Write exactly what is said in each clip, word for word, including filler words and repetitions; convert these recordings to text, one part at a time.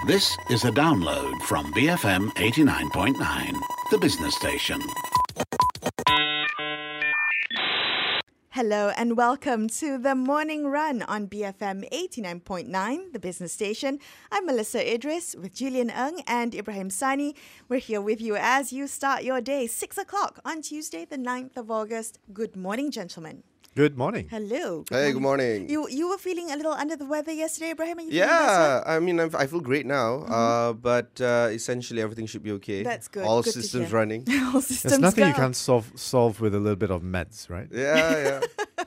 This is a download from B F M eighty-nine point nine, the business station. Hello and welcome to the Morning Run on B F M eighty-nine point nine, the business station. I'm Melissa Idris with Julian Ng and Ibrahim Sani. We're here with you as you start your day, six o'clock on Tuesday, the ninth of August. Good morning, gentlemen. Good morning. Hello. Good hey, morning. good morning. You you were feeling a little under the weather yesterday, Ibrahim? Are you feeling yeah, better? I mean, I'm, I feel great now, mm-hmm. uh, but uh, essentially everything should be okay. That's good. All good systems running. All systems There's nothing go. you can't solve solve with a little bit of meds, right? Yeah, yeah.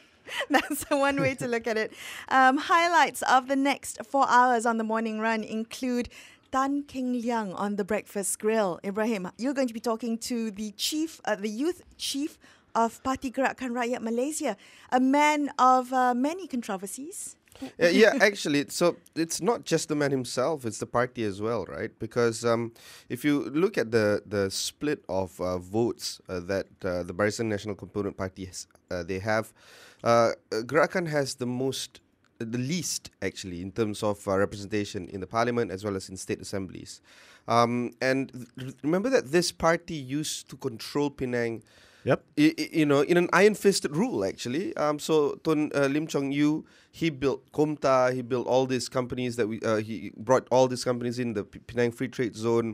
That's one way to look at it. Um, highlights of the next four hours on the Morning Run include Tan Keng Liang on the Breakfast Grill. Ibrahim, you're going to be talking to the chief, uh, the youth chief of Parti Gerakan Rakyat Malaysia, a man of uh, many controversies. uh, yeah, actually, so it's not just the man himself, it's the party as well, right? Because um, if you look at the, the split of uh, votes uh, that uh, the Barisan National Component Party has, uh, they have, uh, Gerakan has the most, the least actually in terms of uh, representation in the parliament as well as in state assemblies. Um, and th- remember that this party used to control Penang. Yep. I, I, you know, in an iron-fisted rule, actually. Um, so Tun uh, Lim Chong Yu, he built Komta, he built all these companies that we, uh, he brought all these companies in the P- Penang Free Trade Zone,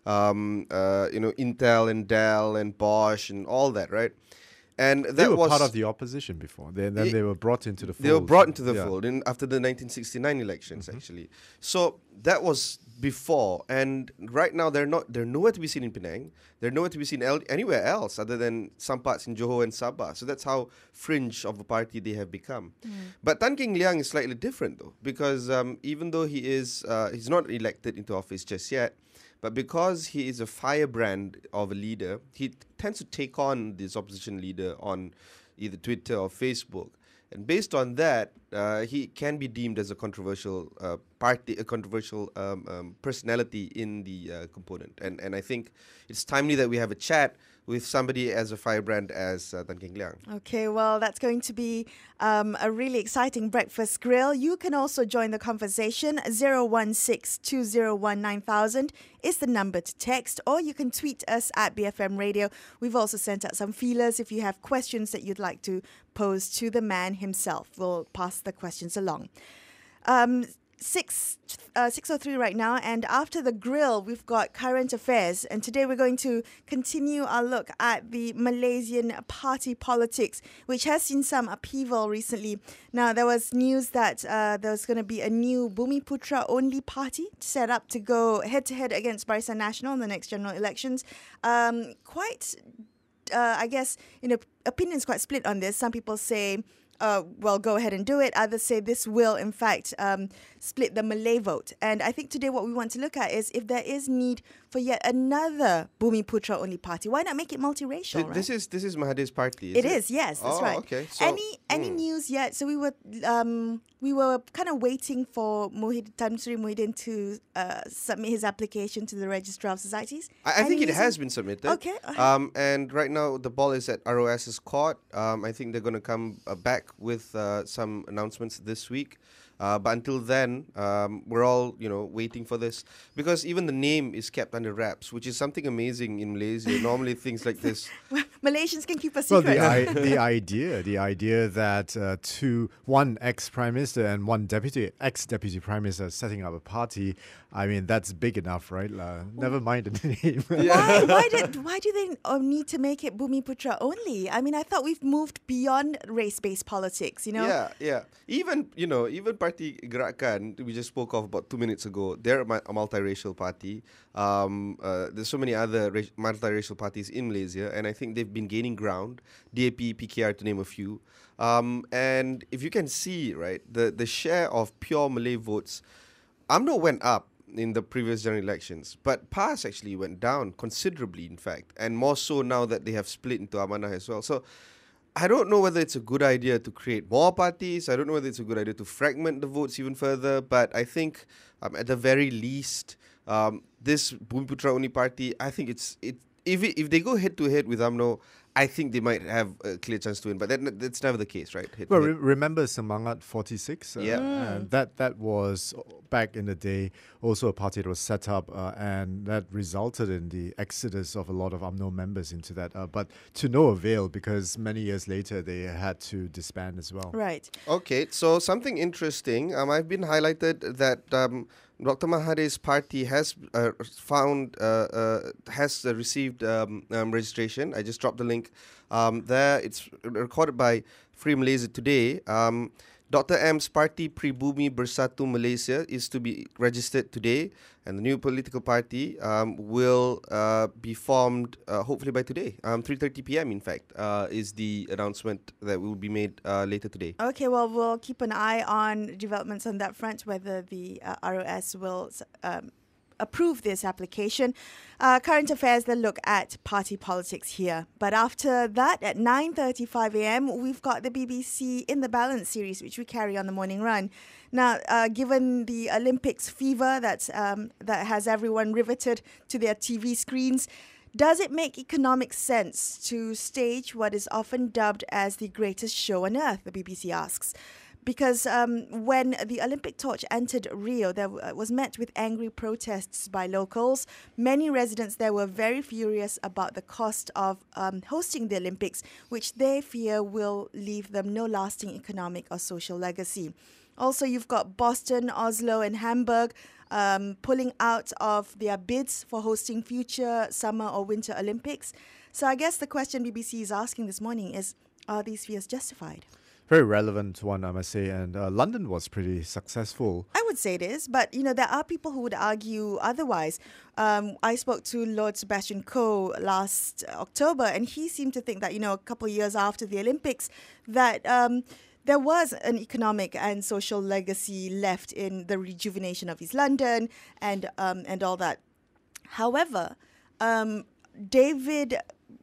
um, uh, you know, Intel and Dell and Bosch and all that, right? And that they were was part of the opposition before. They, then it, they were brought into the fold. They were brought into the yeah. fold in, after the nineteen sixty-nine elections, mm-hmm. actually. So that was before, and right now they're not. They're nowhere to be seen in Penang. They're nowhere to be seen el- anywhere else other than some parts in Johor and Sabah. So that's how fringe of a party they have become. Mm. But Tan Keng Liang is slightly different though, because um, even though he is, uh, he's not elected into office just yet. But because he is a firebrand of a leader, he t- tends to take on this opposition leader on either Twitter or Facebook. And based on that, uh, he can be deemed as a controversial uh, party, a controversial um, um, personality in the uh, component. And and I think it's timely that we have a chat with somebody as a firebrand as uh, Tan Keng Liang. Okay, well, that's going to be um, a really exciting breakfast grill. You can also join the conversation. zero one six two zero one nine thousand is the number to text, or you can tweet us at B F M Radio. We've also sent out some feelers. If you have questions that you'd like to pose to the man himself, we'll pass the questions along. Um, Six, uh, six oh three right now, and after the grill, we've got current affairs. And today we're going to continue our look at the Malaysian party politics, which has seen some upheaval recently. Now, there was news that uh, there's going to be a new Bumiputra-only party set up to go head-to-head against Barisan Nasional in the next general elections. Um, quite, uh, I guess, you know, opinions quite split on this. Some people say, Uh, well, go ahead and do it. Others say this will, in fact, um, split the Malay vote. And I think today what we want to look at is if there is need for yet another Bumiputra-only party. Why not make it multiracial, Th- right? This is this is Mahathir's party, is It it? is, yes, that's oh, right. okay. So, any any hmm. news yet? So we were um, we were kind of waiting for Muhyiddin, Tan Sri Muhyiddin to uh, submit his application to the Registrar of Societies. I, I think Any it news has on- been submitted. Okay. uh-huh. Um, and right now the ball is at R O S's court. Um, I think they're going to come uh, back with uh, some announcements this week. Uh, but until then, um, we're all, you know, waiting for this because even the name is kept under wraps, which is something amazing in Malaysia. Normally, things like this. Malaysians can keep a Well, secret. the, I- the idea, the idea that uh, two, one ex-prime minister and one deputy, ex-deputy prime minister setting up a party, I mean, that's big enough, right? Uh, never mind the name. Why, why, did, why do they uh, need to make it Bumiputra only? I mean, I thought we've moved beyond race-based politics, you know? Yeah, yeah. Even, you know, even Parti Gerakan, we just spoke of about two minutes ago, they're a, mu- a multiracial party. Um, uh, there's so many other ra- multiracial parties in Malaysia, and I think they've been gaining ground. D A P, P K R, to name a few. Um, and if you can see, right, the, the share of pure Malay votes, UMNO went up in the previous general elections, but P A S actually went down considerably, in fact, and more so now that they have split into Amanah as well. So I don't know whether it's a good idea to create more parties. I don't know whether it's a good idea to fragment the votes even further. But I think um, at the very least, um, this Bumiputra only party, I think it's it if it, if they go head to head with UMNO, I think they might have a clear chance to win, but that, that's never the case, right? Hit to Well, hit. re- remember Semangat forty-six? Uh, Yeah. And that, that was back in the day also a party that was set up, uh, and that resulted in the exodus of a lot of U M N O members into that. Uh, but to no avail, because many years later they had to disband as well. Right. Okay, so something interesting. Um, I've been highlighted that um, Doctor Mahathir's party has uh, found uh, uh, has uh, received um, um, registration. I just dropped the link um, there. It's recorded by Free Malaysia Today. Um, Doctor M's party Pribumi Bersatu Malaysia is to be registered today, and the new political party um, will uh, be formed uh, hopefully by today. Um, three thirty p.m. in fact uh, is the announcement that will be made uh, later today. Okay, well, we'll keep an eye on developments on that front, whether the uh, R O S will um, approve this application. Uh, current affairs, they'll look at party politics here. But after that, at nine thirty-five a.m., we've got the B B C In the Balance series, which we carry on the morning run. Now, uh, given the Olympics fever that's, um, that has everyone riveted to their T V screens, does it make economic sense to stage what is often dubbed as the greatest show on earth, the B B C asks? Because um, when the Olympic torch entered Rio, there w- was met with angry protests by locals. Many residents there were very furious about the cost of um, hosting the Olympics, which they fear will leave them no lasting economic or social legacy. Also, you've got Boston, Oslo, and Hamburg um, pulling out of their bids for hosting future summer or winter Olympics. So I guess the question B B C is asking this morning is, are these fears justified? Very relevant one, I must say. And uh, London was pretty successful. I would say it is, but you know there are people who would argue otherwise. Um, I spoke to Lord Sebastian Coe last October, and he seemed to think that you know a couple of years after the Olympics, that um, there was an economic and social legacy left in the rejuvenation of East London and um, and all that. However, um, David.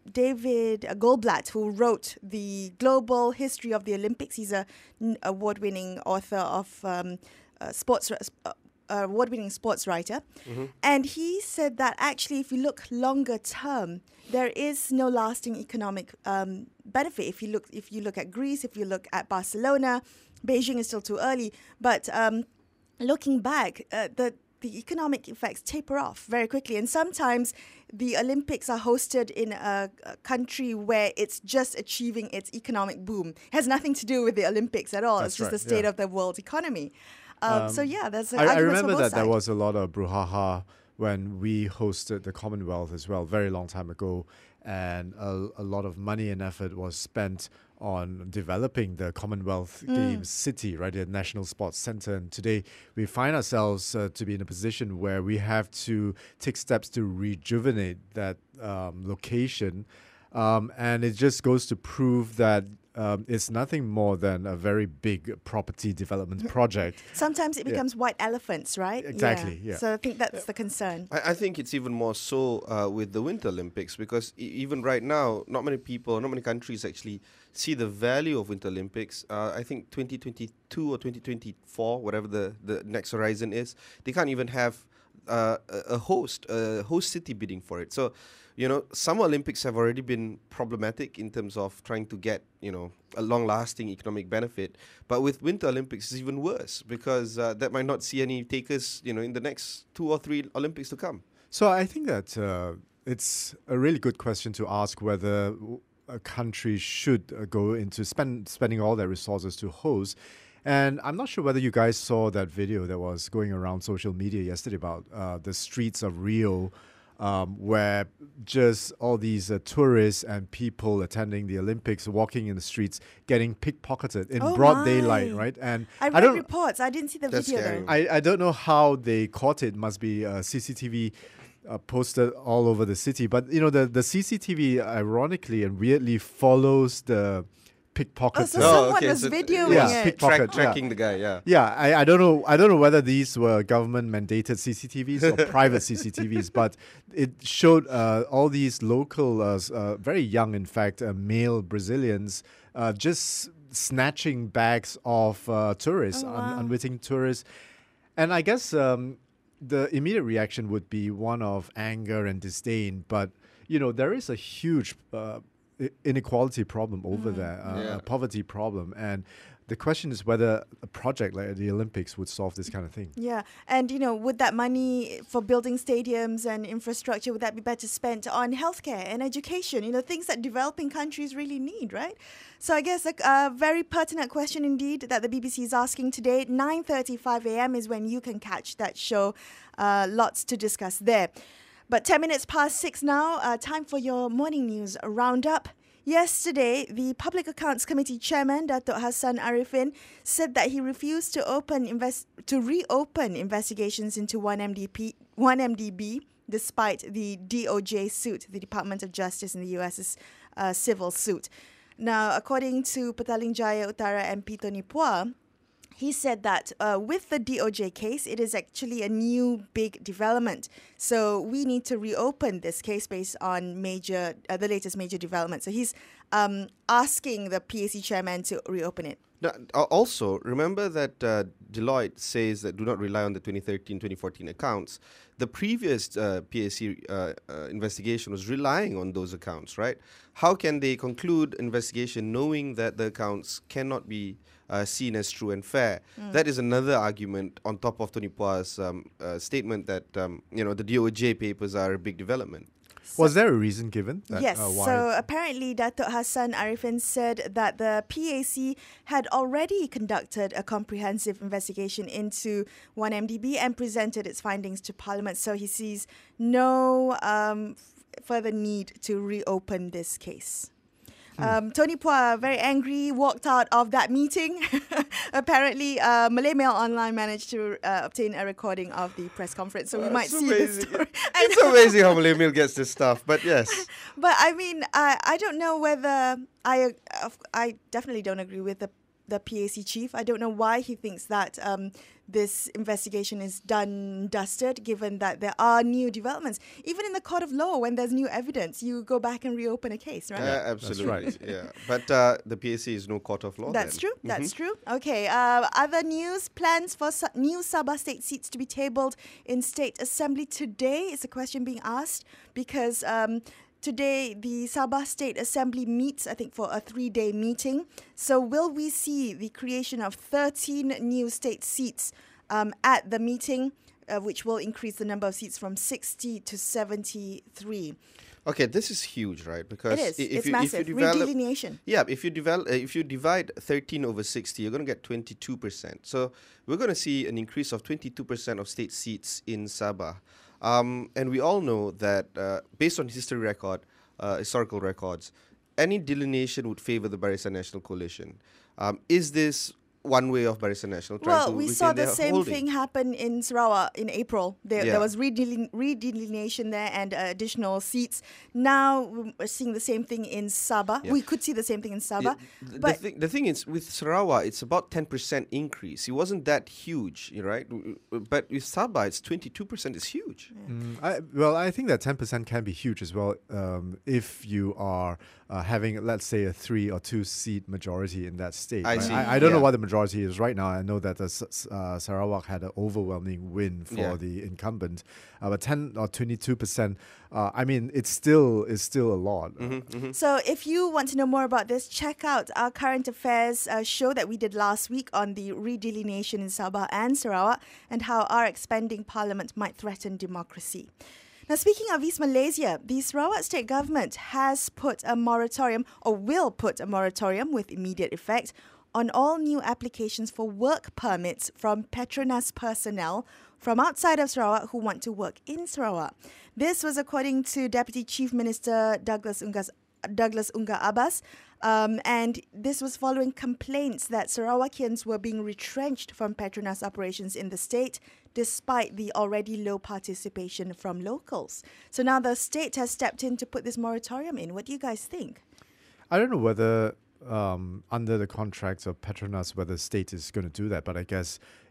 David Goldblatt, who wrote the global history of the Olympics. He's a n- award-winning author of um, uh, sports, uh, award-winning sports writer, mm-hmm. and he said that actually, if you look longer term, there is no lasting economic um, benefit. If you look, if you look at Greece, if you look at Barcelona, Beijing is still too early, but um, looking back, uh, the the economic effects taper off very quickly. And sometimes the Olympics are hosted in a, a country where it's just achieving its economic boom. It has nothing to do with the Olympics at all. That's It's just right, the state yeah. of the world economy. Um, Um, so yeah, there's I, I arguments remember for both that there sides. was a lot of brouhaha when we hosted the Commonwealth as well, very long time ago. And a, a lot of money and effort was spent on developing the Commonwealth Mm. Games City, right, the National Sports Centre. And today we find ourselves uh, to be in a position where we have to take steps to rejuvenate that um, location. Um, and it just goes to prove that um, it's nothing more than a very big property development project. Sometimes it Yeah. becomes white elephants, right? Exactly, yeah. So I think that's the concern. I, I think it's even more so uh, with the Winter Olympics because e- even right now, not many people, not many countries actually see the value of Winter Olympics. Uh, I think twenty twenty-two or twenty twenty-four, whatever the, the next horizon is, they can't even have uh, a a host, a host city bidding for it. So, you know, Summer Olympics have already been problematic in terms of trying to get, you know, a long-lasting economic benefit. But with Winter Olympics, it's even worse because uh, that might not see any takers, you know, in the next two or three Olympics to come. So I think that uh, it's a really good question to ask whether w- a country should uh, go into spend spending all their resources to host. And I'm not sure whether you guys saw that video that was going around social media yesterday about uh, the streets of Rio, um, where just all these uh, tourists and people attending the Olympics walking in the streets getting pickpocketed in Oh broad my. daylight, right? And I read don't reports. I didn't see the That's video scary. though. I, I don't know how they caught it. Must be uh, C C T V uh, posted all over the city. But, you know, the, the C C T V, ironically and weirdly, follows the pickpocket. Oh, so uh, someone okay, was so th- videoing yeah, it. pickpocket. Track, yeah. tracking the guy, yeah. Yeah, I, I don't know. I don't know whether these were government mandated C C T Vs or private C C T Vs, but it showed uh, all these local, uh, s- uh, very young, in fact, uh, male Brazilians uh, just snatching bags of uh, tourists, Oh, un- wow. unwitting tourists. And I guess um, the immediate reaction would be one of anger and disdain, but you know there is a huge. Uh, i- inequality problem over there, uh, Yeah. a poverty problem, and the question is whether a project like the Olympics would solve this kind of thing. Yeah, and you know, would that money for building stadiums and infrastructure, would that be better spent on healthcare and education? You know, things that developing countries really need, right? So I guess a, a very pertinent question indeed that the B B C is asking today. nine thirty-five a.m. is when you can catch that show. Uh, lots to discuss there. But ten minutes past six now, uh, time for your morning news roundup. Yesterday, the Public Accounts Committee Chairman, Datuk Hassan Arifin, said that he refused to open invest- to reopen investigations into one M D P, one M D B, despite the D O J suit, the Department of Justice in the U S's uh, civil suit. Now, according to Petaling Jaya Utara M P Tony Phua, he said that uh, with the D O J case, it is actually a new big development. So we need to reopen this case based on major, uh, the latest major development. So he's um, asking the P A C chairman to reopen it. Now, al- also, remember that uh, Deloitte says that do not rely on the twenty thirteen twenty fourteen accounts. The previous uh, P A C uh, uh, investigation was relying on those accounts, right? How can they conclude investigation knowing that the accounts cannot be uh, seen as true and fair? Mm. That is another argument on top of Tony Phua's um, uh, statement that um, you know the D O J papers are a big development. Was there a reason given? That, yes, uh, why? so apparently Datuk Hassan Arifin said that the P A C had already conducted a comprehensive investigation into one M D B and presented its findings to Parliament, so he sees no um, f- further need to reopen this case. Um, Tony Phua, very angry, walked out of that meeting. Apparently, uh, Malay Mail Online managed to uh, obtain a recording of the press conference, so we Uh, might it's see this amazing. story. I It's know. amazing how Malay Mail gets this stuff, but yes. But I mean, I I don't know whether I uh, I definitely don't agree with the the P A C chief. I don't know why he thinks that um, this investigation is done dusted, given that there are new developments. Even in the court of law, when there's new evidence, you go back and reopen a case, right? Uh, absolutely, right. yeah. But uh, the P A C is no court of law. That's then. true. That's Mhm. true. Okay. Uh, other news: plans for su- new Sabah state seats to be tabled in State Assembly today is a question being asked because um, today the Sabah State Assembly meets, I think, for a three-day meeting. So will we see the creation of thirteen new state seats um, at the meeting, uh, which will increase the number of seats from sixty to seventy-three? Okay, this is huge, right? Because It is. i- if It's you massive. if you develop, Redelineation. yeah, if you develop, uh, if you divide thirteen over sixty, you're going to get twenty-two percent. So we're going to see an increase of twenty-two percent of state seats in Sabah, um, and we all know that uh, based on history record, uh, historical records, any delineation would favor the Barisan National Coalition. Um, is this one way of Barisan National trying Well, to we retain saw the their same holding? thing happen in Sarawak in April. There, Yeah. there was redeline- redelineation there and uh, additional seats. Now we're seeing the same thing in Sabah. Yeah. We could see the same thing in Sabah. Yeah, th- the, but thing, the thing is, with Sarawak, it's about ten percent increase. It wasn't that huge, you right? W- w- But with Sabah, it's twenty-two percent. It's huge. Mm, I, well, I think that ten percent can be huge as well um, if you are uh, having, let's say, a three or two seat majority in that state. I right? see. I, I don't know Yeah. what the majority is right now. I know that the, S- S- uh, Sarawak had an overwhelming win for Yeah. the incumbent, uh, but ten or twenty-two percent. Uh, I mean, it's still it's still a lot. Mm-hmm. So if you want to know more about this, check out our current affairs uh, show that we did last week on the redelineation in Sabah and Sarawak and how our expanding parliament might threaten democracy. Now, speaking of East Malaysia, the Sarawak state government has put a moratorium or will put a moratorium with immediate effect on all new applications for work permits from Petronas personnel from outside of Sarawak who want to work in Sarawak. This was according to Deputy Chief Minister Douglas Ungas, Douglas Unga Abbas, um, and this was following complaints that Sarawakians were being retrenched from Petronas operations in the state despite the already low participation from locals. So now the state has stepped in to put this moratorium in. What do you guys think? I don't know whether um, under the contracts of Petronas, whether the state is going to do that, but I guess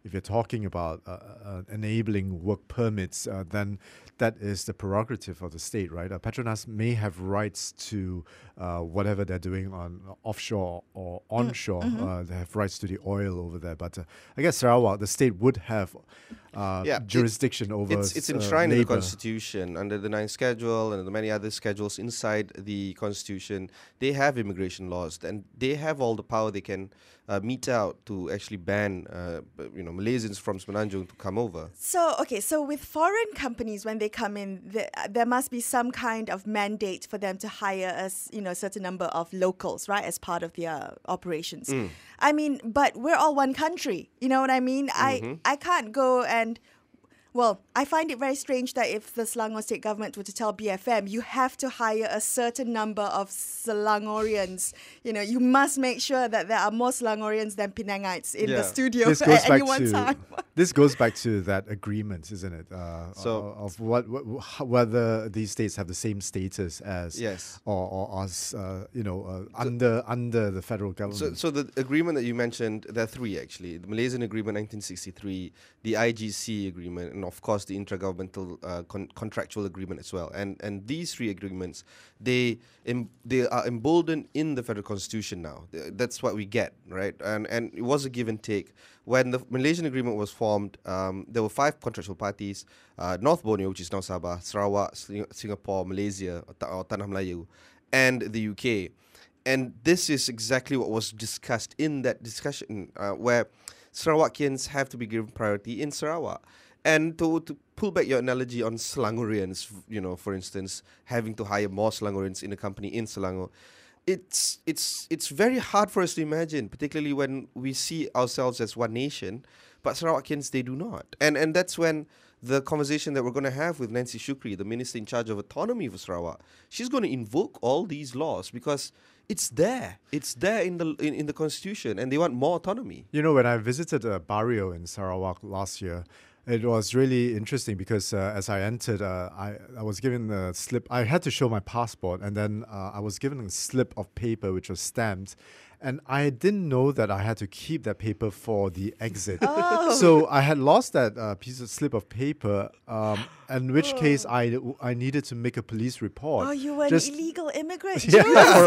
if you're talking about uh, uh, enabling work permits, uh, then that is the prerogative of the state, right? Uh, Petronas may have rights to uh, whatever they're doing on offshore or onshore. Mm-hmm. Uh, they have rights to the oil over there. But uh, I guess Sarawak, the state would have uh, Yeah, jurisdiction it, over It's, it's uh, enshrined in the labor. Constitution under the ninth schedule and the many other schedules inside the Constitution. They have immigration laws, and they have all the power they can uh, mete out to actually ban, uh, you know, Malaysians from Semenanjung to come over. So, okay, so with foreign companies, when they come in, there, there must be some kind of mandate for them to hire a s- you know, certain number of locals, right, as part of their operations. Mm. I mean, but we're all one country. You know what I mean? Mm-hmm. I, I can't go and... Well, I find it very strange that if the Selangor state government were to tell B F M, you have to hire a certain number of Selangorians. You know, you must make sure that there are more Selangorians than Penangites in Yeah. the studio This goes at back any one to time. this goes back to that agreement, isn't it? Uh, So- of what, what wh- whether these states have the same status as Yes. or, or as uh, you know uh, under under the federal government. So, so the agreement that you mentioned, there are three actually: the Malaysian Agreement nineteen sixty-three, the I G C Agreement, and of course the Intragovernmental uh, con- Contractual Agreement as well. And and these three agreements, they em- they are emboldened in the federal constitution now. Th- That's what we get, right? And and it was a give and take. When the Malaysian Agreement was formed, um, there were five contractual parties: uh, North Borneo, which is now Sabah, Sarawak, Sing- Singapore, Malaysia, or, Ta- or Tanah Melayu, and the U K. And this is exactly what was discussed in that discussion, uh, where Sarawakians have to be given priority in Sarawak. And to, to pull back your analogy on Selangorians, you know, for instance, having to hire more Selangorians in a company in Selangor, it's it's it's very hard for us to imagine, particularly when we see ourselves as one nation, but Sarawakians, they do not. And and that's when the conversation that we're going to have with Nancy Shukri, the Minister in charge of autonomy for Sarawak, she's going to invoke all these laws because it's there. It's there in the in, in the Constitution, and they want more autonomy. You know, when I visited a barrio in Sarawak last year, it was really interesting because uh, as I entered, uh, I, I was given a slip. I had to show my passport, and then uh, I was given a slip of paper which was stamped. And I didn't know that I had to keep that paper for the exit. Oh. So I had lost that uh, piece of slip of paper, um, in which case I, I needed to make a police report. Oh, you were Just- an illegal immigrant. Yeah,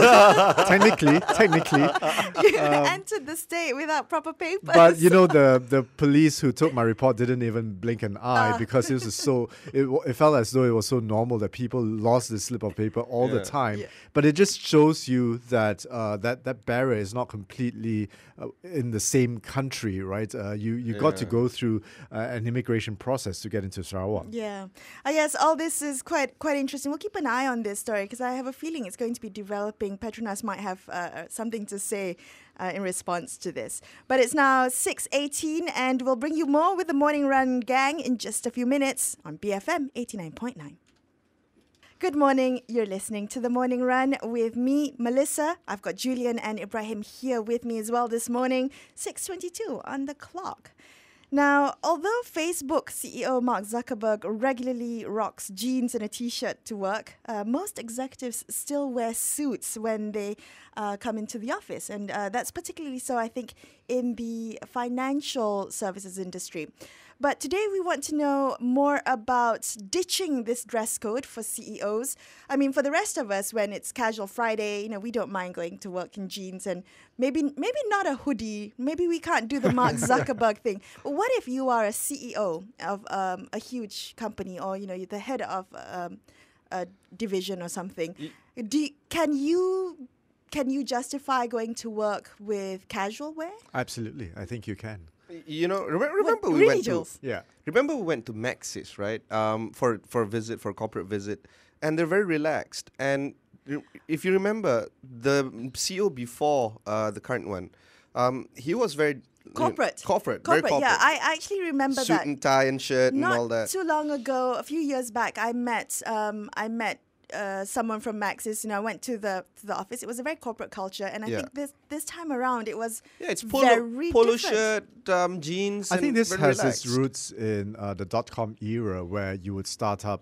or- technically, technically. You entered the state without proper papers. But you know, the the police who took my report didn't even blink an eye Ah. because it was so. It, w- it felt as though it was so normal that people lost this slip of paper all the Yeah. time. Yeah. But it just shows you that uh, that that barrier is not completely uh, in the same country, right? Uh, you you got to Yeah. go through uh, an immigration process to get into Sarawak. Yeah. I guess all this is quite quite interesting. We'll keep an eye on this story because I have a feeling it's going to be developing. Petronas might have uh, something to say uh, in response to this. But it's now six eighteen and we'll bring you more with the Morning Run gang in just a few minutes on B F M eighty-nine point nine. Good morning. You're listening to The Morning Run with me, Melissa. I've got Julian and Ibrahim here with me as well this morning. six twenty-two on the clock. Now, although Facebook C E O Mark Zuckerberg regularly rocks jeans and a t-shirt to work, uh, most executives still wear suits when they uh, come into the office. And uh, that's particularly so, I think, in the financial services industry. But today we want to know more about ditching this dress code for C E Os. I mean, for the rest of us, when it's casual Friday, you know, we don't mind going to work in jeans and maybe maybe not a hoodie. Maybe we can't do the Mark Zuckerberg thing. But what if you are a C E O of um, a huge company, or you know, you're the head of um, a division or something? Do can you can you justify going to work with casual wear? Absolutely, I think you can. You know, remember, remember we really, went to Jules? Yeah. remember we went to Maxis, right? Um, for for a visit, for a corporate visit, and they're very relaxed. And you- if you remember, the C E O before uh, the current one, um, he was very you know, Corporate. corporate, very corporate. Yeah, I actually remember Suit that. and tie and shirt Not and all that. too long ago, a few years back, I met um, I met uh, someone from Maxis. You know, I went to the to the office. It was a very corporate culture, and I Yeah. think this this time around it was Yeah, it's polo, very polo different. shirt, um, jeans. I think and this very has relaxed. its roots in uh, the dot com era where you would start up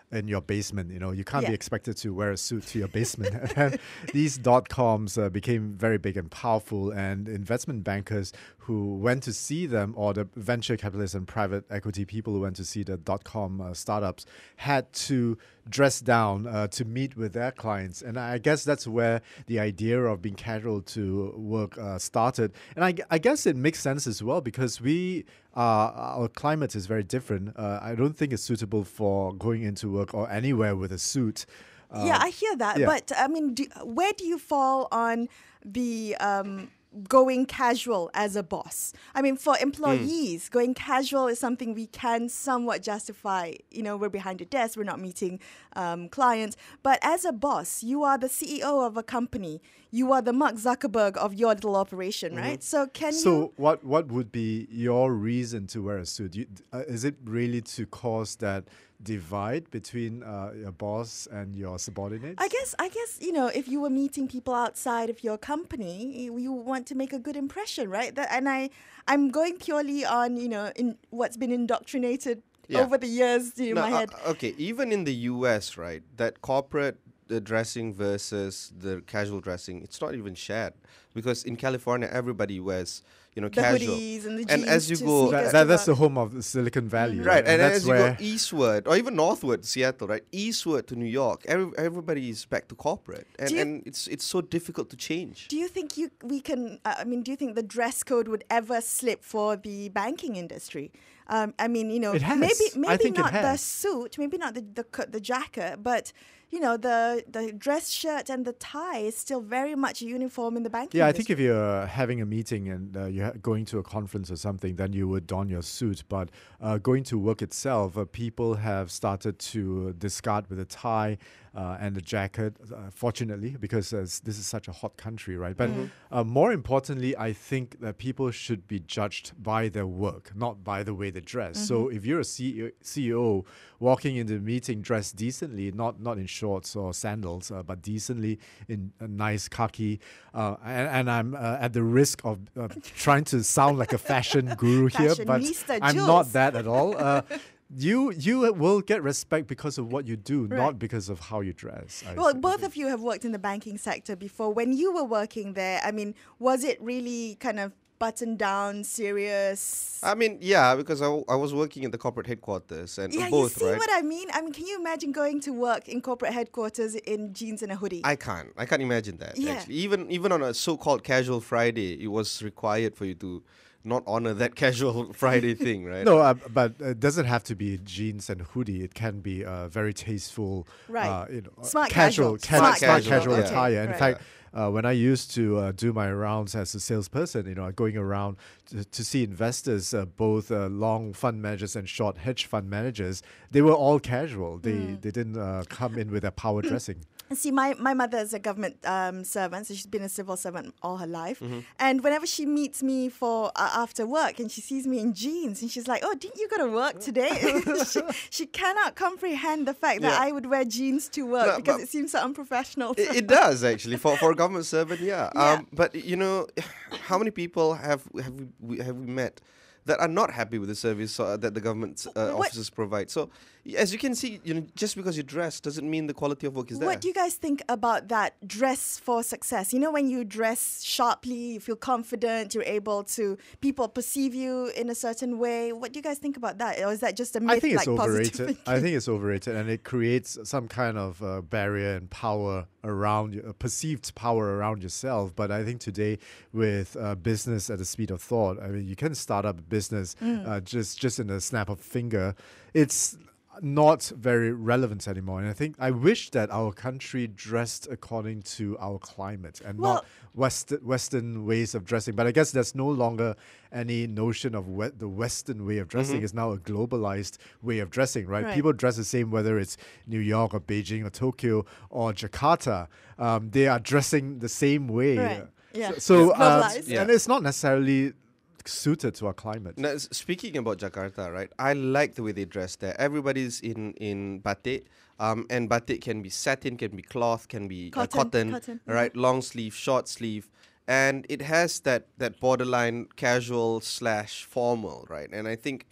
in your basement. You know, you can't Yeah. be expected to wear a suit to your basement. And then these dot coms uh, became very big and powerful, and investment bankers who went to see them, or the venture capitalists and private equity people who went to see the dot com uh, startups, had to dress down uh, to meet with their clients. And I guess that's where the idea of being casual to work uh, started. And I, I guess it makes sense as well, because we uh, our climate is very different. Uh, I don't think it's suitable for going into work or anywhere with a suit. Uh, yeah, I hear that. yeah. But I mean, do, where do you fall on the um, going casual as a boss? I mean, for employees, Hmm. going casual is something we can somewhat justify. You know, we're behind a desk, we're not meeting um, clients. But as a boss, you are the C E O of a company. You are the Mark Zuckerberg of your little operation, right? So can So you... what what would be your reason to wear a suit? You, uh, is it really to cause that divide between uh, your boss and your subordinates? I guess, I guess, you know, if you were meeting people outside of your company, you, you want to make a good impression, right? That, and I, I'm going purely on, you know, in what's been indoctrinated Yeah. over the years in No, my uh, head. okay, even in the U S, right, that corporate uh, dressing versus the casual dressing, it's not even shared, because in California everybody wears, you know, The casual. hoodies and the And jeans as you to go- sneakers That, to that, that's the work. home of Silicon Valley, Right, right? and, that's as you where go eastward, or even northward, Seattle, right, eastward to New York, every, everybody is back to corporate, and, Do you- and it's it's so difficult to change. Do you think you we can? Uh, I mean, do you think the dress code would ever slip for the banking industry? Um, I mean, you know, It has. maybe I maybe think it not the has. suit, maybe not the the, co- the jacket, but you know, the the dress shirt and the tie is still very much a uniform in the banking Yeah, I industry. think if you're having a meeting and uh, you're going to a conference or something, then you would don your suit. But uh, going to work itself, uh, people have started to discard with a tie uh, and a jacket, uh, fortunately, because uh, s- this is such a hot country, right? But uh, more importantly, I think that people should be judged by their work, not by the way they dress. So if you're a C E O, C E O walking into a meeting dressed decently, not, not in shorts or sandals, uh, but decently in a nice khaki, uh, and, and I'm uh, at the risk of uh, trying to sound like a fashion guru here, but Fashionista I'm Jules. not that at all. Uh, you you will get respect because of what you do, Right. not because of how you dress. I Well, thi- I both think. of you have worked in the banking sector before. When you were working there, I mean, was it really kind of buttoned down, serious? I mean, yeah, because I, w- I was working in the corporate headquarters, and yeah, both, you see right? what I mean? I mean, can you imagine going to work in corporate headquarters in jeans and a hoodie? I can't. I can't imagine that. Yeah. Actually, even even on a so-called casual Friday, it was required for you to not honor that casual Friday thing, right? No, uh, but it doesn't have to be jeans and hoodie. It can be uh, very tasteful, Right. uh, you know, uh, Smart casual, casual. ca- Smart smart casual, casual okay, attire. In right. fact, uh, when I used to uh, do my rounds as a salesperson, you know, going around to, to see investors, uh, both uh, long fund managers and short hedge fund managers, they were all casual. They Hmm. they didn't uh, come in with their power dressing. See, my, my mother is a government um, servant, so she's been a civil servant all her life. Mm-hmm. And whenever she meets me for uh, after work and she sees me in jeans, and she's like, "Oh, didn't you go to work today?" she, she cannot comprehend the fact that Yeah. I would wear jeans to work No, because but- it seems so unprofessional. It, it does actually for, for a government servant, yeah. Yeah. Um, but you know, how many people have have we, we have we met that are not happy with the service uh, that the government uh, What- officers provide? So, y- as you can see, you know, just because you dress doesn't mean the quality of work is there. What do you guys think about that dress for success? You know, when you dress sharply, you feel confident, you're able to, people perceive you in a certain way. What do you guys think about that? Or is that just a myth? I think it's like positive overrated. I thinking? think it's overrated, and it creates some kind of uh, barrier and power around you, uh, perceived power around yourself. But I think today, with uh, business at the speed of thought, I mean, you can start up a business Mm. uh, just just in a snap of finger. It's not very relevant anymore, and I think I wish that our country dressed according to our climate and Well- not West, Western ways of dressing. But I guess there's no longer any notion of we- the Western way of dressing. It's now a globalized way of dressing, right? Right. People dress the same whether it's New York or Beijing or Tokyo or Jakarta. Um, they are dressing the same way. Right. Yeah. So, so, It's uh, globalized. Yeah. and it's not necessarily suited to our climate. Now, s- speaking about Jakarta, right? I like the way they dress there. Everybody's in in batik, um, and batik can be satin, can be cloth, can be uh, Cotton, cotton, cotton, right? Long sleeve, short sleeve, and it has that that borderline casual slash formal, right? And I think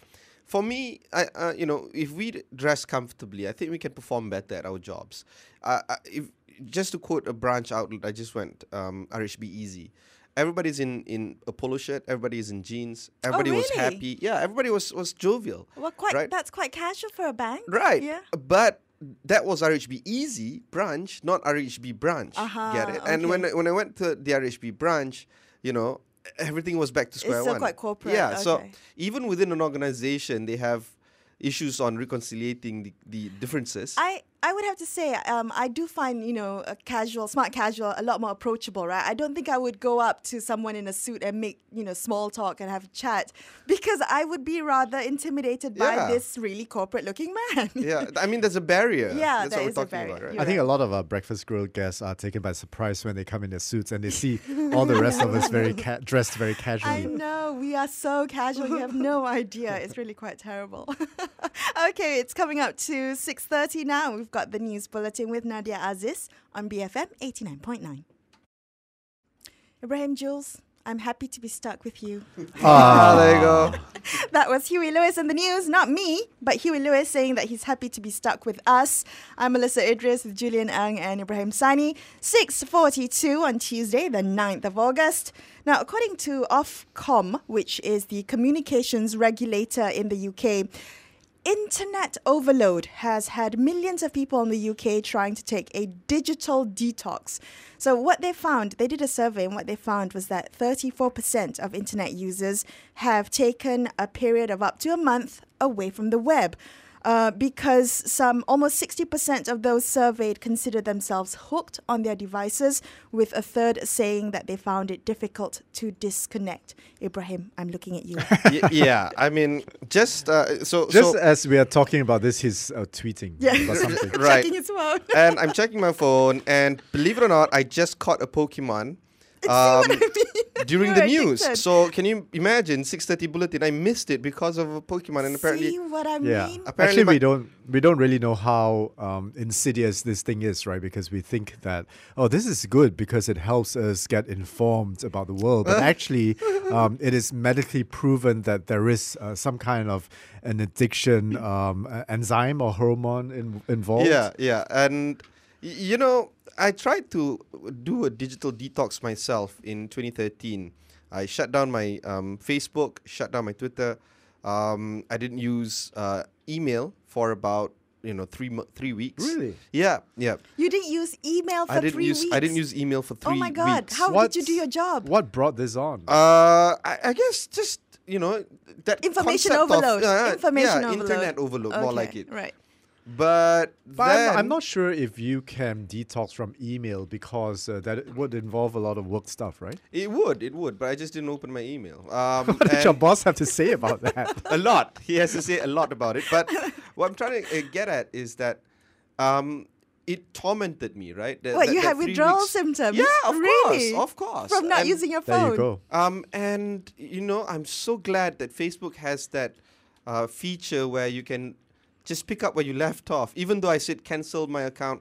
for me, I uh, you know, if we d- dress comfortably, I think we can perform better at our jobs. Uh, uh, if just to quote a branch outlet, I just went um, R H B Easy. Everybody's in, in a polo shirt. Everybody's in jeans. Everybody was really? happy. Yeah, everybody was was jovial. Well, quite. right? That's quite casual for a bank. Right. Yeah. But that was R H B Easy branch, not R H B branch. Uh-huh, Get it? And when I, okay. when I went to the R H B branch, you know, everything was back to square still one. quite corporate, Yeah. So okay. even within an organization, they have issues on reconciliating the, the differences. I, I would have to say, um, I do find, you know, a casual, smart casual a lot more approachable, right? I don't think I would go up to someone in a suit and make, you know, small talk and have a chat because I would be rather intimidated by Yeah. this really corporate looking man. yeah. I mean, there's a barrier. Yeah, That's there what is we're a talking barrier. about, right? You're I think a right. lot of our Breakfast Grill guests are taken by surprise when they come in their suits and they see all the rest of us very ca- dressed very I casually. know, we are so casual, you have no idea. It's really quite terrible. Okay, it's coming up to six thirty now. We've got the news bulletin with Nadia Aziz on B F M eighty-nine point nine. Ibrahim Jules, I'm happy to be stuck with you. Ah, there you go. That was Huey Lewis in the news, not me, but Huey Lewis saying that he's happy to be stuck with us. I'm Melissa Idris with Julian Ang and Ibrahim Sani. six forty-two on Tuesday, the ninth of August. Now, according to Ofcom, which is the communications regulator in the U K, internet overload has had millions of people in the U K trying to take a digital detox. So what they found, they did a survey, and what they found was that thirty-four percent of internet users have taken a period of up to a month away from the web. Uh, because some almost sixty percent of those surveyed consider themselves hooked on their devices, with a third saying that they found it difficult to disconnect. Ibrahim, I'm looking at you. Y- yeah. I mean, just uh, so Just so. as we are talking about this, he's uh, tweeting Yeah. about something. Right. Checking his phone. And I'm checking my phone, and believe it or not, I just caught a Pokemon um, during the You're news. addicted. So can you imagine six thirty bulletin? I missed it because of a Pokemon, and apparently, See what I Yeah. mean? Apparently Actually, my- we don't we don't really know how um, insidious this thing is, right? Because we think that oh, this is good because it helps us get informed about the world, but actually, um, it is medically proven that there is uh, some kind of an addiction um, uh, enzyme or hormone in, involved. yeah, yeah, and y- you know, I tried to do a digital detox myself in twenty thirteen. I shut down my um, Facebook, shut down my Twitter. Um, I didn't use uh, email for about you know three mo- three weeks. Really? Yeah, yeah. You didn't use email for I didn't three use weeks? I didn't use email for three Oh my God. weeks. How What- did you do your job? What brought this on? Uh, I, I guess just you know that Information concept of- overload. uh, Information yeah, overload. internet overload, more Okay, like it. Right. But, But then, I'm, I'm not sure if you can detox from email because uh, that would involve a lot of work stuff, right? It would, it would, but I just didn't open my email. Um, What did your and boss have to say about that? a lot. He has to say a lot about it. But what I'm trying to uh, get at is that um, it tormented me, right? That- What, that- you that had three withdrawal weeks- symptoms? Yeah, of Really? course, of course. From not And- using your There phone? you go. Um, and you know, I'm so glad that Facebook has that uh, feature where you can just pick up where you left off. Even though I said cancel my account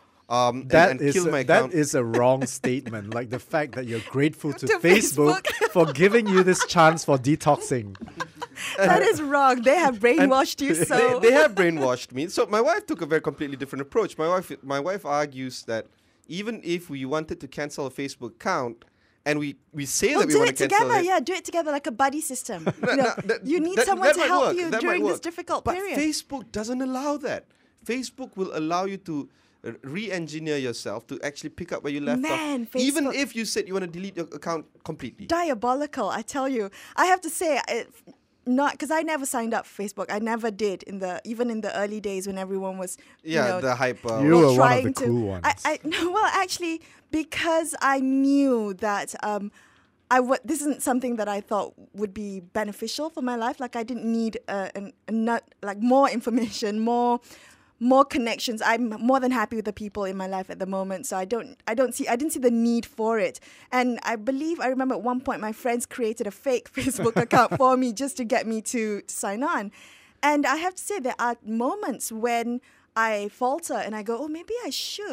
um, That and, and is kill a, my that account. is a wrong statement. Like the fact that you're grateful to, To Facebook, for giving you this chance for detoxing. That is wrong. They have brainwashed you so. they, they have brainwashed me. So my wife took a very completely different approach. My wife, my wife argues that even if we wanted to cancel a Facebook account, and we, we say Well, that we do want it to cancel together. it, Yeah, do it together like a buddy system. You, know, no, that- you need that- someone that to might help work. you That might during this work. difficult but period. Facebook doesn't allow that. Facebook will allow you to uh, re-engineer yourself to actually pick up where you left Man, off, even Facebook- if you said you want to delete your account completely. Diabolical, I tell you. I have to say, it, not because I never signed up for Facebook. I never did in the even in the early days when everyone was yeah, you know, the hype. Uh, You well, were one of trying the to- cool ones. I, I no, well, actually, because I knew that um, I w- this isn't something that I thought would be beneficial for my life. Like I didn't need uh, an, a nut, like more information, more more connections. I'm more than happy with the people in my life at the moment, so I don't I don't see I didn't see the need for it. And I believe I remember at one point my friends created a fake Facebook account for me just to get me to, to sign on. And I have to say there are moments when I falter and I go, oh, maybe I should.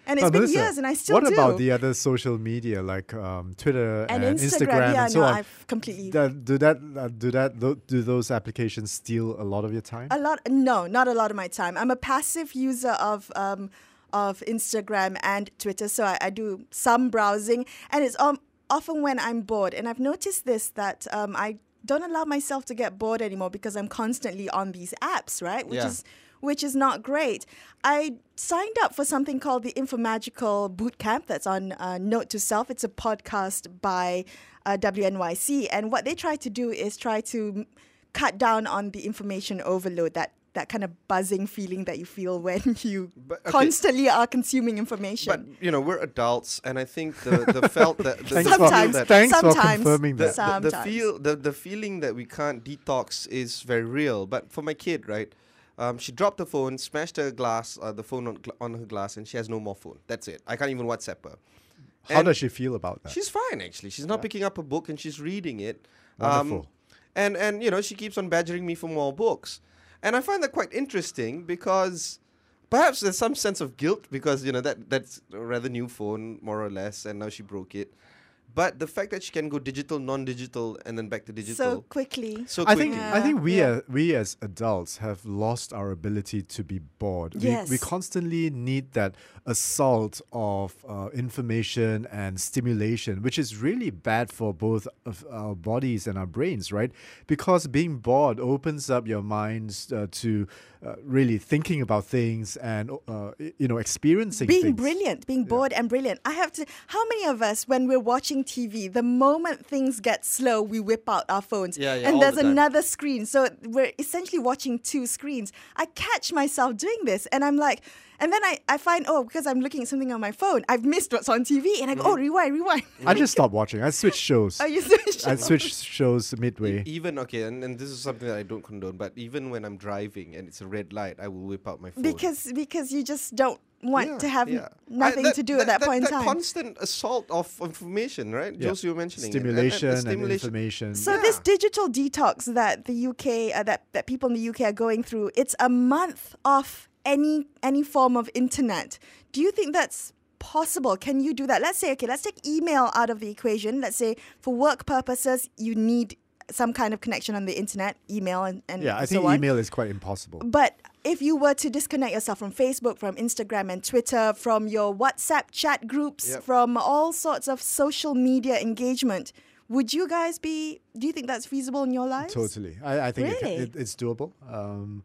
And it's Now, been Melissa, years and I still what do. about the other social media like um, Twitter and and, Instagram, yeah, and so no, on? I've completely That- do that uh, do that tho- do those applications steal a lot of your time? a lot. No, not a lot of my time. I'm a passive user of um of Instagram and Twitter, so I, I do some browsing, and it's um, often when I'm bored. And I've noticed this that um I don't allow myself to get bored anymore because I'm constantly on these apps, right? Which Yeah. is which is not great. I signed up for something called the Infomagical Bootcamp that's on uh, Note to Self. It's a podcast by uh, W N Y C. And what they try to do is try to m- cut down on the information overload, that, that kind of buzzing feeling that you feel when you But, okay. constantly are consuming information. But you know, we're adults, and I think the, the felt that the, Thanks the for- feel sometimes, that thanks for sometimes, confirming the, that. the, the sometimes. feel the, the feeling that we can't detox is very real. But for my kid, right, um, she dropped the phone, smashed her glass, uh, the phone on, gl- on her glass, and she has no more phone. That's it. I can't even WhatsApp her. How And does she feel about that? She's fine, actually. She's not picking up a book and she's reading it. Wonderful. and and you know, she keeps on badgering me for more books, and I find that quite interesting because perhaps there's some sense of guilt because you know that that's a rather new phone, more or less, and now she broke it. But the fact that she can go digital, non-digital, and then back to digital so quickly. so I quickly. think I think we Yeah. as, we as adults have lost our ability to be bored. Yes. We, we constantly need that assault of uh, information and stimulation, which is really bad for both of our bodies and our brains, right? Because being bored opens up your minds uh, to uh, really thinking about things and uh, y- you know experiencing Being things. brilliant, being bored and brilliant. I have to. How many of us, when we're watching T V, the moment things get slow, we whip out our phones, Yeah, yeah, and all there's the time. another screen. So we're essentially watching two screens. I catch myself doing this, and I'm like, and then I, I find, oh, because I'm looking at something on my phone, I've missed what's on T V, and I go, oh, rewind, rewind. I just stopped watching. I switched shows. Oh, you switch. I switched shows midway. E- Even okay, and, and this is something that I don't condone. But even when I'm driving and it's a red light, I will whip out my phone because because you just don't want Yeah, to have yeah. nothing I- to do at that, point in That time. constant assault of information, right? Yeah. Josie, you were mentioning it. And- and the Stimulation and, stimulation. information. So this Yeah. digital detox that the U K, uh, that that people in the U K are going through, it's a month off any any form of internet. Do you think that's possible? Can you do that? Let's say, okay, let's take email out of the equation. Let's say for work purposes, you need some kind of connection on the internet, email and, and yeah, I so think on. email is quite impossible. But if you were to disconnect yourself from Facebook, from Instagram and Twitter, from your WhatsApp chat groups, Yep. from all sorts of social media engagement, would you guys be, do you think that's feasible in your lives? Totally. I, I think it ca- Really? it, it's doable. Um,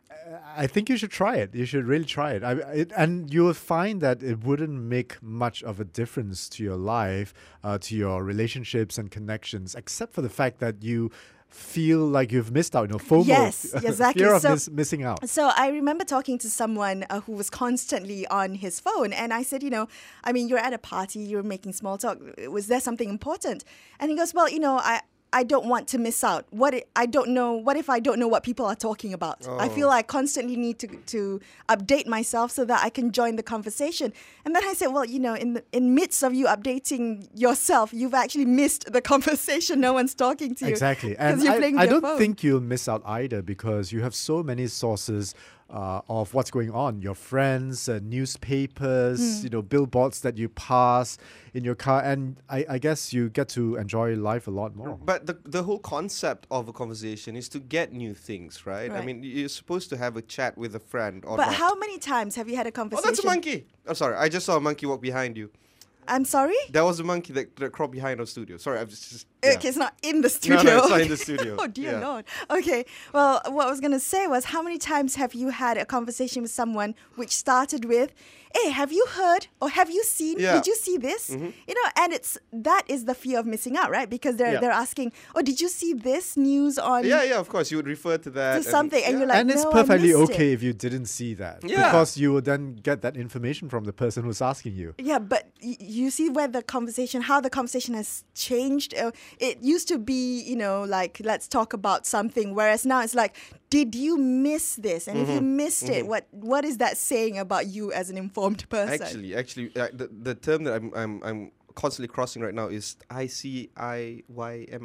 I think you should try it. You should really try it. I, it. And you will find that it wouldn't make much of a difference to your life, uh, to your relationships and connections, except for the fact that you feel like you've missed out. You know, FOMO. Yes, exactly. Fear of So- miss, missing out. So I remember talking to someone uh, who was constantly on his phone, and I said, you know, I mean, you're at a party, you're making small talk. Was there something important? And he goes, well, you know, I. I don't want to miss out. What I, I don't know. What if I don't know what people are talking about? I feel I constantly need to to update myself so that I can join the conversation. And then I said, well, you know, in the in midst of you updating yourself, you've actually missed the conversation. No one's talking to you. Exactly. 'Cause And you're I, playing I with your don't phone. think you'll miss out either because you have so many sources uh, of what's going on. Your friends, uh, newspapers, Hmm. you know, billboards that you pass in your car. And I, I guess you get to enjoy life a lot more. But the the whole concept of a conversation is to get new things, right? I Right. mean, you're supposed to have a chat with a friend or But not. how many times have you had a Oh, conversation? that's a monkey. I'm sorry. I just saw a monkey walk behind you. I'm sorry? That was a monkey that, that crawled behind our studio. Sorry, I've just. just yeah. Okay, it's not in the No, studio. no, it's not in Okay. the studio. Oh, dear Yeah. Lord. Okay, well, what I was going to say was how many times have you had a conversation with someone which started with, hey, have you heard or have you seen? Yeah. Did you see this? You know, and it's that is the fear of missing out, right? Because they're, Yeah. they're asking, oh, did you see this news on Yeah, yeah, of course. You would refer to that. to something? And yeah. you're like, And it's no, I perfectly missed okay it. if you didn't see that. Yeah. Because you will then get that information from the person who's asking you. Yeah, but y- you see where the conversation, how the conversation has changed. Uh, it used to be, you know, like, let's talk about something, whereas now it's like, did you miss this? And if you missed it, what what is that saying about you as an informed person? Actually, actually, uh, the the term that I'm I'm I'm constantly crossing right now is I C I Y M I.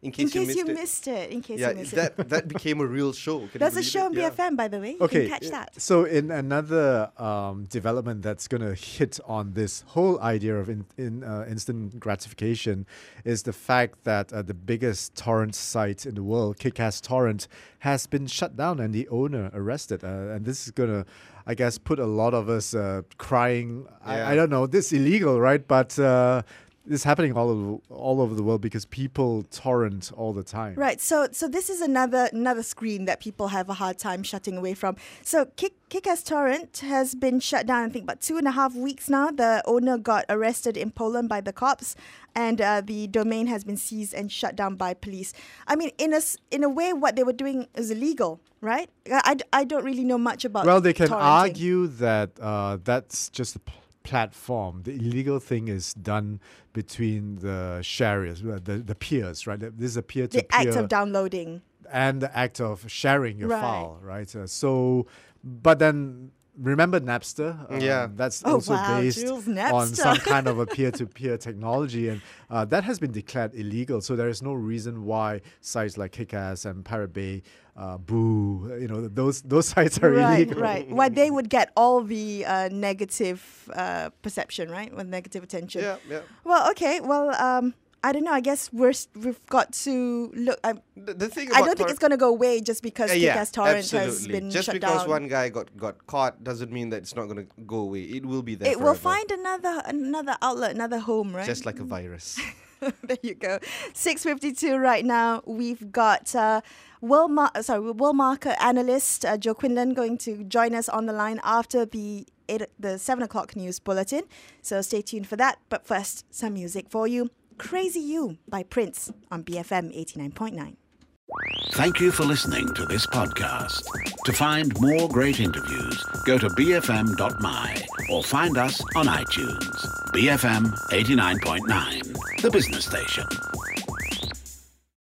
In case, in case you you missed it. missed it. In case Yeah, you missed that it. that became a real show. Can you There's a believe show it? on Yeah. B F M, by the way. You Okay, can catch that. so in another um, development that's going to hit on this whole idea of in, in uh, instant gratification is the fact that uh, the biggest torrent site in the world, Kick-Ass Torrent, has been shut down and the owner arrested. Uh, and this is going to, I guess, put a lot of us uh, crying. Yeah. I, I don't know, this is illegal, right? But uh, this is happening all over, all over the world because people torrent all the time. Right. So so this is another another screen that people have a hard time shutting away from. So Kick Kick-Ass Torrent has been shut down, I think, about two and a half weeks now. The owner got arrested in Poland by the cops, and uh, the domain has been seized and shut down by police. I mean, in a s- in a way, what they were doing is illegal, right? I, I, d- I don't really know much about. Well, they can torrenting. argue that uh, that's just a p- platform. The illegal thing is done between the sharers, uh, the, the peers, right? This is a peer-to-peer. the act of downloading. and the act of sharing your Right. file, right? Uh, so, but then remember Napster? Um, Yeah. That's Oh, also wow, based Jules, on Napster. some kind of a peer-to-peer technology, and uh, that has been declared illegal. So there is no reason why sites like Kick-Ass and Pirate Bay, uh, Boo, you know, those those sites are Right, illegal. right. Why they would get all the uh, negative uh, perception, right? With negative attention. Yeah, yeah. Well, okay. Well, um, I don't know. I guess we're s- we've got to look. I, The, the thing I about don't think tor- it's going to go away just because Uh, yeah, Kick-Ass Torrent has absolutely. been Just shut because down. one guy got, got caught doesn't mean that it's not going to go away. It will be there it will forever. find another another outlet, another home, right? Just like a virus. There you go. six fifty-two right now. We've got uh, Will Mar- sorry, Will Market analyst uh, Joe Quinlan going to join us on the line after the eight, the seven o'clock news bulletin. So stay tuned for that. But first, some music for you. Crazy You by Prince on B F M eighty-nine point nine. Thank you for listening to this podcast. To find more great interviews, go to b f m dot m y or find us on iTunes. B F M eighty-nine point nine, the business station.